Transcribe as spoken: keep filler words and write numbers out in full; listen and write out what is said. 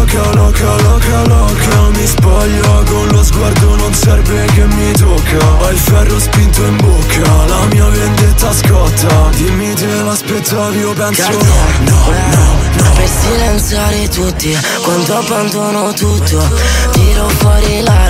loca, loca, loca, loca. Mi spoglio con lo sguardo, non serve che mi tocca. Ho il ferro spinto in bocca, la mia vendetta scotta. Dimmi te l'aspettavi, io penso no, no, no, no. Per silenziare tutti, quando abbandono tutto, tiro fuori la